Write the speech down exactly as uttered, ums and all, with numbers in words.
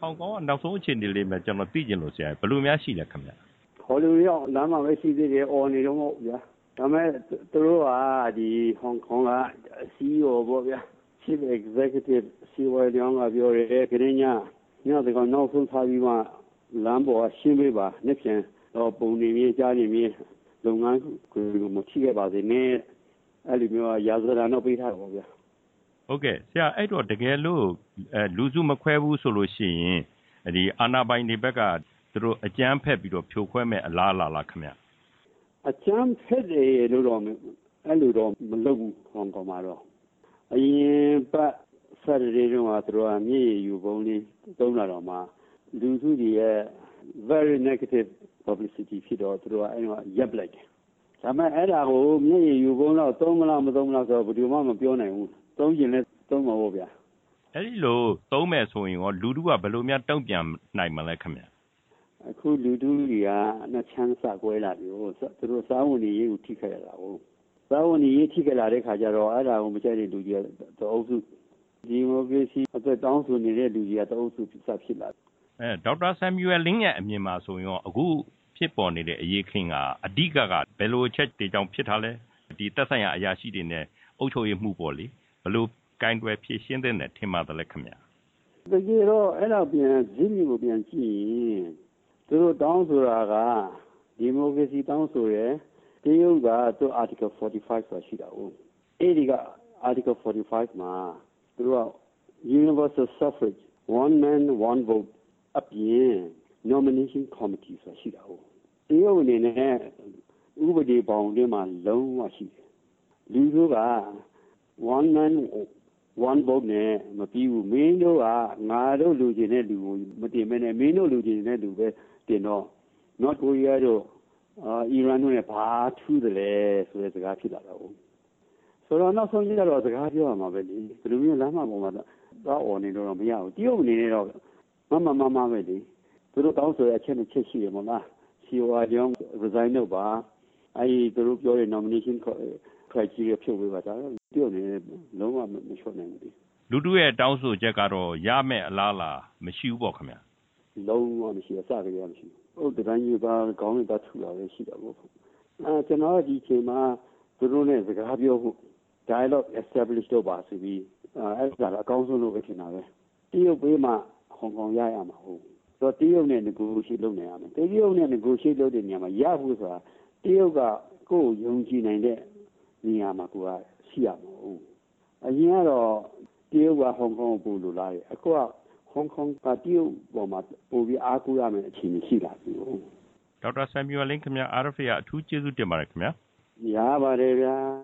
ခေါင်ကောင်ကနောက်ဆုံးအခြေအနေလေးများကျွန်တော်သိကျင်လို့ဆရာဘယ်လိုများရှိလဲခင်ဗျဟော်လူရောက်လမ်းမှာပဲရှိသေးတယ်အော်နေတော့မဟုတ်ဗျာဒါမဲ့သူတို့ကဒီဟောင်ကောင်က C E O ပေါ့ဗျာ Chief Executive စီဝါရောင်းကပြောရဲခရင်းညညတော့နောက်ဆုံးထားပြီးမှလမ်းပေါ်ရှင်းပေးပါနှစ်ပြန်တော့ပုံနေမြေကြားနေမြေလုပ်ငန်းကိုမထိခဲ့ပါစေနဲ့အဲ့လိုမျိုးရာဇဝတ်တော့ပေးထားတော့ဗျာဟုတ်ကဲ့ဆရာအဲ့တော့တကယ်လို့အဲလူစုမခွဲဘူးဆိုလို့ရှိရင်ဒီအာဏာပိုင်တွေဘက်ကသူတို့အကြမ်းဖက်ပြီးတော့ဖြိုခွဲမဲ့အလားအလာလားခင်ဗျအကြမ်းဖက်တယ်လို့တော့အဲ့လိုတော့မလုပ်ဘူးဟောင်ကောင်မှာတော့အရင်ပတ်ဆက်တွေတုန်းကသူတို့ကမြေယူပုံလေးသုံးလာတော့မှလူစုတွေရဲ့ very negative publicity ဖြစ်တော့သူတို့ကအဲ့တော့ရပ်လိုက်တယ်ဒါပေမဲ့အဲ့ဒါကိုမြေယူပုံတော့သုံးမလားမသုံးမလားဆိုတော့ဘယ်သူမှမပြောနိုင်ဘူးသုံးရင်လည်းသုံးမှာပေါ့ဗျာအဲ့ဒီလိုသုံးမယ်ဆိုရင်ရောလူထုကဘယ်လိုများတုံ့ပြန်နိုင်မလဲခင်ဗျအခုလူထုတွေကနှစ်ချမ်းစကွဲလာပြီဟိုသူတို့စားဝင်ရေးကိုထိခိုက်ရတာဟုတ်စားဝင်ရေးထိခိုက်လာတဲ့ခါကျတော့အဲ့ဒါကိုမကြိုက်တဲ့လူကြီးတော့အုပ်စုဒီမိုကရေစီအတွက်တောင်းဆိုနေတဲ့လူကြီးကတအုပ်စုစဖြစ်လာအဲဒေါက်တာဆမ်မြူအယ်လင်းရဲ့အမြင်မှာဆိုရင်အခုဖြစ်ပေါ်နေတဲ့အရေးခင်းကအဓိကကဘယ်လိုအချက်တွေကြောင့်ဖြစ်ထားလဲဒီသက်ဆိုင်ရာအရာရှိတွေနဲ့အုပ်ချုပ်ရေးမှုပေါ့လေဘယ်လိုကိုင်းတွယ်ဖြည့်ရှင်းတဲ့နဲ့ထင်ပါတယ်လေခင်ဗျာတကယ်တော့အဲ့တော့ပြန်ဇင်းမျိုးကိုပြန်ကြည့်ရင်သူတို့တောင်းဆိုတာကဒီမိုကရေစီတောင်းဆိုရယ်တရုတ်ကသူ Article forty-five ဆိုတာရှိတာဟုတ်အဲ့ဒီက Article forty-five မှာသူတို့က Universal Suffrage one man one vote အပြင် nomination committee ဆိုတာရှိတာဟုတ်တရုတ်အနေနဲ့ဥပဒေပေါင်းတွေမှာလုံးဝရှိတယ်လူတို့က one man one vote နဲ့မပြီးဘူးမင်းတို့ကငါတို့လူချင်းတဲ့လူကိုမတင်မနဲ့မင်းတို့လူချင်းတဲ့လူပဲတင်တော့ North Korea တို့အာ Iran တို့နဲ့ဘာထူးတယ်လဲဆိုတဲ့စကားဖြစ်လာတာဟုတ်ဆိုတော့နောက်ဆုံးကျတော့စကားပြောရမှာပဲလေဘယ်လိုမျိုးလမ်းမပေါ်မှာတော့အော်နေတော့မရဘူးတရုတ်အနေနဲ့တော့မမမမပဲလေသူတို့တောင်းဆိုတဲ့အချက်နဲ့ချက်ရှိတယ်မဟုတ်လားစီအိုအာကြောင့် resign လုပ်ပါအဲဒီသူတို့ပြောတဲ့ nomination criteria ဖြုတ်ပေးပါဒါတော့တရုတ်အနေနဲ့လုံးဝမလျှော့နိုင်ဘူးလူတို့ရဲ့တောင်းဆိုချက်ကတော့ရမယ်အလားလားမရှိဘူးပေါ့ခင်ဗျာလုံးဝမရှိအစကတည်းကမရှိဘူးဟုတ်တိုင်းကြီးပါခေါင်းနဲ့တထူတာပဲရှိတာပေါ့အဲကျွန်တော်ဒီအချိန်မှာသူတို့နဲ့စကားပြောဖို့ dialogue establish လုပ်ပါဆိုပြီးအဲဒါကအကောင်းဆုံးလို့ပဲထင်တာပဲတရုတ်ပေးမှဟောင်ကောင်ရရမှာဟုတ်ဆိုတော့တရုတ်နဲ့ negotiate လုပ်နေရမယ်တရုတ်နဲ့ negotiate လုပ်တဲ့နေရာမှာရဖို့ဆိုတာတရုတ်ကကိုယ်ယုံကြည်နိုင်တဲ့နေရာမှာကိုကရှိရမှာဟုတ်အရင်ကတော့တရုတ်ကဟောင်ကောင်ကိုပို့လို့လာတယ်အခုကဟောင်ကောင်ကတရုတ်ပေါ်မှာပို့ပြီးအားကိုးရမယ်အခြေအနေရှိလာပြီဟုတ်ဒေါက်တာဆမ်မြူအယ်လင်းခင်ဗျာ R F A ကအထူးကျေးဇူးတင်ပါတယ်ခင်ဗျာရပါတယ်ဗျာ